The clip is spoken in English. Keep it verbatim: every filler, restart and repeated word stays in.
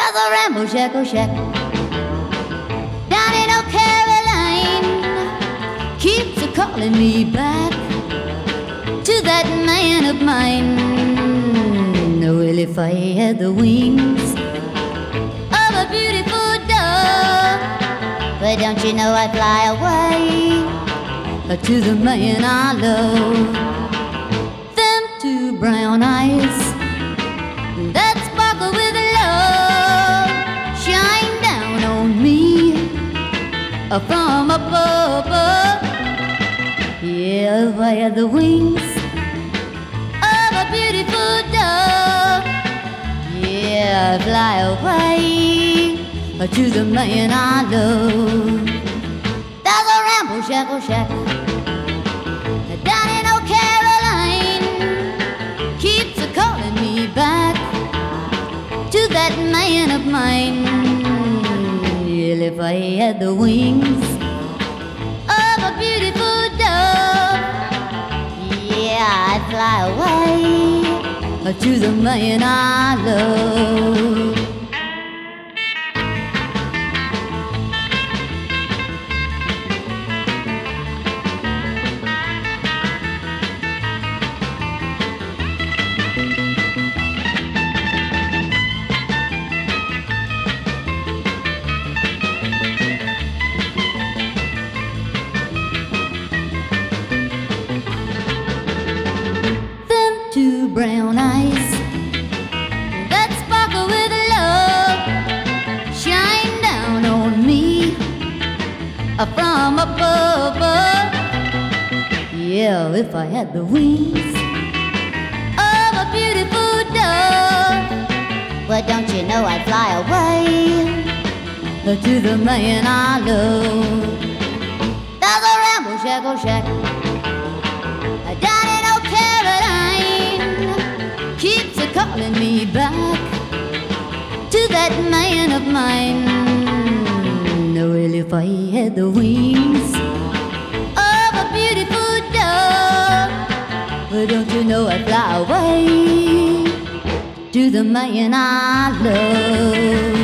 There's a ramble shack, oh shack, down in North Carolina, keeps a calling me back to that man of mine. Well, if I had the wings of a beautiful dove, but don't you know I'd fly away to the man I love. Them two brown eyes that sparkle with love shine down on me from above. Yeah, if I had the wings of a beautiful dove, yeah, I'd fly away to the man I love. There's a ramble shack, oh shack, down in North Carolina, keeps a calling me back to that man of mine. Well, if I had the wings of a beautiful dove, yeah, I'd fly away to the man I love. Two brown eyes that sparkle with love shine down on me from above. Yeah, if I had the wings of a beautiful dove, well, don't you know I'd fly away to the man I love. There's a ramble shack, oh shack, down in North Carolina, keeps a calling me back to that man of mine. Well, if I had the wings of a beautiful dove, well, don't you know I'd fly away to the man I love.